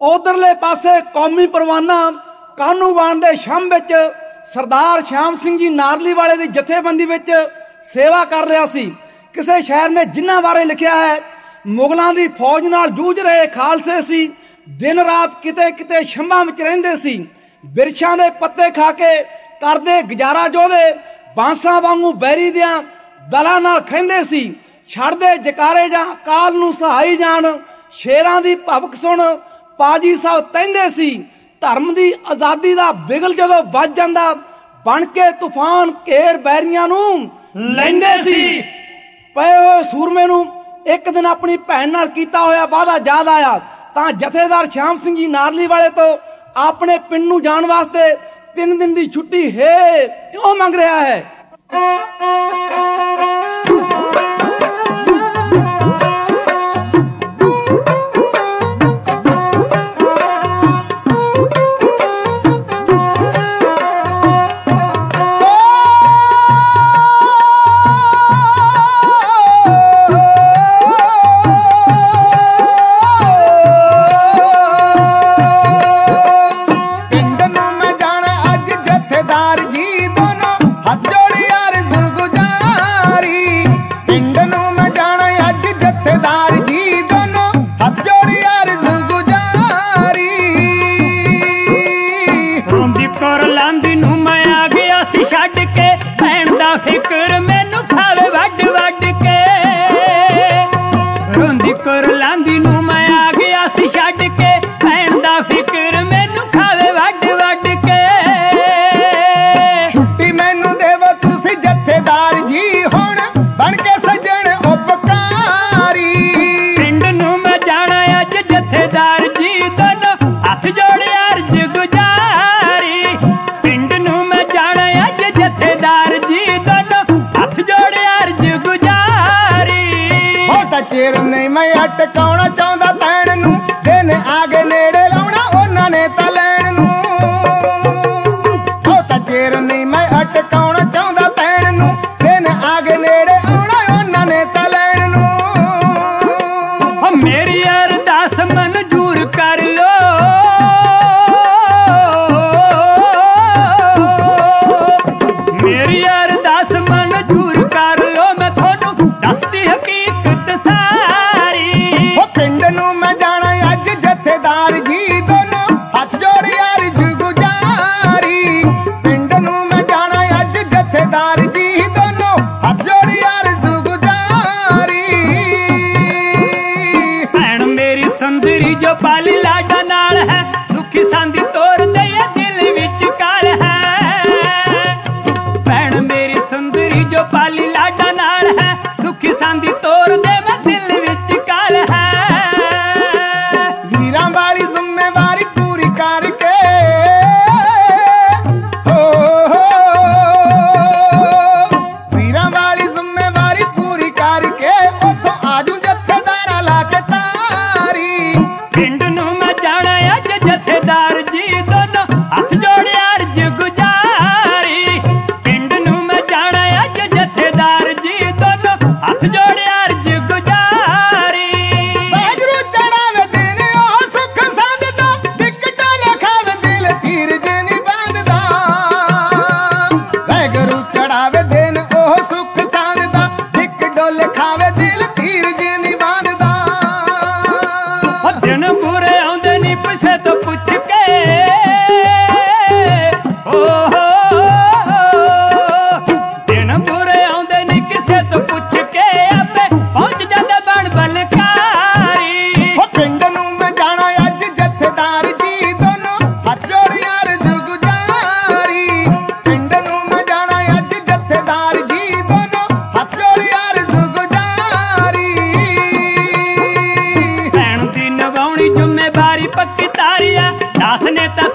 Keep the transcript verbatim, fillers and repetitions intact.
ਉਧਰਲੇ ਪਾਸੇ ਕੌਮੀ ਪਰਵਾਨਾ ਕਾਹਨੂੰਵਾਨ ਦੇ ਸ਼ੰਭ ਵਿੱਚ ਸਰਦਾਰ ਸ਼ਾਮ ਸਿੰਘ ਜੀ ਨਾਰਲੀ ਵਾਲੇ ਦੀ ਜਥੇਬੰਦੀ ਵਿੱਚ ਸੇਵਾ ਕਰ ਰਿਹਾ ਸੀ। ਕਿਸੇ ਸ਼ਾਇਰ ਨੇ ਜਿਨ੍ਹਾਂ ਬਾਰੇ ਲਿਖਿਆ ਹੈ, ਮੁਗਲਾਂ ਦੀ ਫੌਜ ਨਾਲ ਜੂਝ ਰਹੇ ਖਾਲਸੇ ਸੀ, ਦਿਨ ਰਾਤ ਕਿਤੇ ਕਿਤੇ ਸ਼ੰਭਾਂ ਵਿੱਚ ਰਹਿੰਦੇ ਸੀ, ਬਿਰਛਾਂ ਦੇ ਪੱਤੇ ਖਾ ਕੇ ਕਰਦੇ ਗੁਜ਼ਾਰਾ ਜੋਧੇ, ਬਾਂਸਾਂ ਵਾਂਗੂ ਬੈਰੀ ਦਿਆਂ ਦਲਾਂ ਨਾਲ ਖਹਿੰਦੇ ਸੀ, ਛੱਡਦੇ ਜਕਾਰੇ ਜਾਂ ਕਾਲ ਨੂੰ ਸਹਾਈ ਜਾਣ, ਸ਼ੇਰਾਂ ਦੀ ਭਵਕ ਸੁਣ ਪਾਜੀ ਸਾਹਿਬ ਕਹਿੰਦੇ ਸੀ। ਧਰਮ ਦੀ ਆਜ਼ਾਦੀ ਦਾ ਬਿਗਲ ਜਦੋਂ ਵੱਜ ਜਾਂਦਾ, ਬਣ ਕੇ ਤੂਫਾਨ ਘੇਰ ਬੈਰੀਆਂ ਨੂੰ ਲੈਂਦੇ ਸੀ। ਪਏ ਹੋਏ ਸੂਰਮੇ ਨੂੰ ਇੱਕ ਦਿਨ ਆਪਣੀ ਭੈਣ ਨਾਲ ਕੀਤਾ ਹੋਇਆ ਵਾਅਦਾ ਯਾਦ ਆਇਆ ਤਾਂ ਜਥੇਦਾਰ ਸ਼ਾਮ ਸਿੰਘ ਜੀ ਨਾਰਲੀ ਵਾਲੇ ਤੋਂ ਆਪਣੇ ਪਿੰਡ ਨੂੰ ਜਾਣ ਵਾਸਤੇ ਤਿੰਨ ਦਿਨ ਦੀ ਛੁੱਟੀ ਹੈ ਕਿਉਂ ਮੰਗ ਰਿਹਾ ਹੈ। ਫਿਕਰ ਮੈਨੂੰ ਖਾਵੇ ਵੱਡ ਵੱਡ ਕੇ, ਰੋਂਦੀ ਕੁਰਲਾਂਦੀ ਨੂੰ ਮੈਂ ਆ ਗਿਆ ਸੀ ਛੱਡ ਕੇ, ਭੈਣ ਦਾ ਫਿਕਰ ਮੈਨੂੰ ਖਾਵੇ ਵੱਡ ਵੱਡ ਕੇ। ਛੁੱਟੀ ਮੈਨੂੰ ਦੇਵੋ ਤੁਸੀਂ ਜਥੇਦਾਰ ਜੀ, ਹੁਣ ਬਣ ਕੇ ਸੱਜਣ ਉਪਕਾਰੀ। ਪਿੰਡ ਨੂੰ ਮੈਂ ਜਾਣਾ ਅੱਜ ਜਥੇਦਾਰ ਜੀ, ਦੋਨੋਂ ਹੱਥ ਜੋੜੇ ਅਰਜ਼ ਗੁਜ਼ਾਰੀ। ਪਿੰਡ ਨੂੰ ਮੈਂ ਜਾਣਾ ਅੱਜ ਜਥੇਦਾਰ ਜੀ, ਚਿਰ ਨਹੀਂ ਮੈਂ ਅਟਕਾਉਣਾ ਚਾਹੁੰਦਾ ਭੈਣ ਨੂੰ, ਦਿਨ ਆ ਗਏ ਨੇੜੇ ਲਾਉਣਾ ਉਹਨਾਂ ਨੇ ਤਾਂ ਲੈਣ ਨੂੰ। ਉਹ ਤਾਂ ਚਿਰ ਨਹੀਂ ਮੈਂ ਅਟਕਾਉਣਾ ਚਾਹੁੰਦਾ ਭੈਣ ਨੂੰ, ਦਿਨ ਆ ਗਏ ਨੇੜੇ ਆਉਣਾ ਉਹਨਾਂ ਨੇ ਤਾਂ ਲੈਣ ਨੂੰ। ਮੇਰੀ ਅਰਦਾਸ ਮਨਜ਼ੂਰ ਕਰ ਲੋ, ਮੇਰੀ ਅਰਦਾਸ ਮਨਜ਼ੂਰ ਕਰ ਲੋ, ਮੈਂ ਤੁਹਾਨੂੰ ਦੱਸਦੀ ਹਕੀਕਤ ਸਾਰੀ। ਉਹ ਪਿੰਡ ਨੂੰ ਮੈਂ ਜਾਣਾ ਅੱਜ ਜਥੇਦਾਰ ਜੀ, ਦੋਨੋਂ ਹੱਥ ਜੋੜੀ ਅਰਜ਼ ਗੁਜ਼ਾਰੀ। ਪਿੰਡ ਨੂੰ ਮੈਂ ਜਾਣਾ ਅੱਜ ਜਥੇਦਾਰ ਜੀ, ਦੋਨੋਂ ਹੱਥ ਜੋੜੀ ਅਰਜ਼ ਗੁਜ਼ਾਰੀ। ਭੈਣ ਮੇਰੀ ਸੁੰਦਰੀ ਜੋ ਪਾਲੀ ਲਾਡਾ ਨਾਲ ਹੈ, ਸੁਖੀ ਸਾਂਦੀ ਤੋਰ ਦੇ ਦਿਲ ਵਿੱਚ ਕਾਲ ਹੈ। ਭੈਣ ਮੇਰੀ ਸੁੰਦਰੀ ਜੋ ਪਾਲੀ ਲਾਡਾ ਨਾਲ ਹੈ, ਸੁਖੀ ਸਾਂਦੀ ਤੋਰ ਦੇ ਮੈਂ ਦਿਲ ਵਿੱਚ ਕਾਲ ਹੈ। ਵੀਰਾਂ ਵਾਲੀ ਜ਼ਿੰਮੇਵਾਰੀ ਪੂਰੀ ਕਰਕੇ, ਹੋ ਵੀਰਾਂ ਵਾਲੀ ਜ਼ਿੰਮੇਵਾਰੀ ਪੂਰੀ ਕਰਕੇ, ਉੱਥੋਂ ਆਜੂ ਜਥੇਦਾਰਾਂ ਲਾ ਕੇ ਤਾਰੀ। ਪਿੰਡ ਨੂੰ ਮੈਂ ਜਾਣਾ ਅੱਜ ਜਥੇਦਾਰ ਜੀ, ਦੋਨੋਂ ਹੱਥ ਜੋੜੇ ਅਰਜ਼ ਗੁਜ਼ਾਰੀ। ਪਿੰਡ ਨੂੰ ਮੈਂ ਜਾਣਾ ਅੱਜ ਜਥੇਦਾਰ ਜੀ, ਦੋਨੋਂ ਹੱਥ ਜੋੜੇ ਅਰਜ਼ ਗੁਜ਼ਾਰੀ। ਵਾਹਿਗੁਰੂ ਚੜਾਵੇ ਦਿਨ ਉਹ ਸੁੱਖ ਸੰਦਦਾ, ਇੱਕ ਟੋਲੇ ਖਾਵੇ ਦਿਲ ਧੀਰਜ ਨੀ ਬੰਦਦਾ। ਵਾਹਿਗੁਰੂ ਚੜਾਵੇ ਦਿਨ ਉਹ ਸੁੱਖ ਸੰਦਦਾ, ਇੱਕ ਡੋਲੇ ਖਾਵੇ ਦਿਲ ਧੀਰਜ ਨੀ ਬੰਦਦਾ। ਦਿਨ ਬੁਰੇ ਆਉਂਦੇ ਨੀ ਪਿਛੇ ਤੋਂ ਪੁੱਛ ਕੇ, ਓ ਦਿਨ ਬੁਰੇ ਆਉਂਦੇ ਨੀ ਕਿਸੇ ਤੋਂ ਪੁੱਛ ਕੇ, ਆਪੇ ਪਹੁੰਚ ਜਾਂਦੇ ਬਣ ਬਲਕਾਰੀ। ਉਹ ਪਿੰਡ ਨੂੰ ਮੈਂ ਜਾਣਾ ਅੱਜ ਜਥੇਦਾਰ ਜੀ, ਦੋਨੋਂ ਹੱਥ ਜੋੜੀ ਅਰਜ਼ ਗੁਜ਼ਾਰੀ। ਪਿੰਡ ਨੂੰ ਮੈਂ ਜਾਣਾ ਅੱਜ ਜਥੇਦਾਰ ਜੀ, ਦੋਨੋਂ ਹੱਥ ਜੋੜੀ ਅਰਜ਼ ਗੁਜ਼ਾਰੀ। ਭੈਣ ਦੀ ਨਿਭਾਉਣੀ ਜ਼ਿੰਮੇਵਾਰੀ ਪੱਕੀ ਤਾਰੀ ਆ, ਦਾਸ ਨੇ ਤਾਂ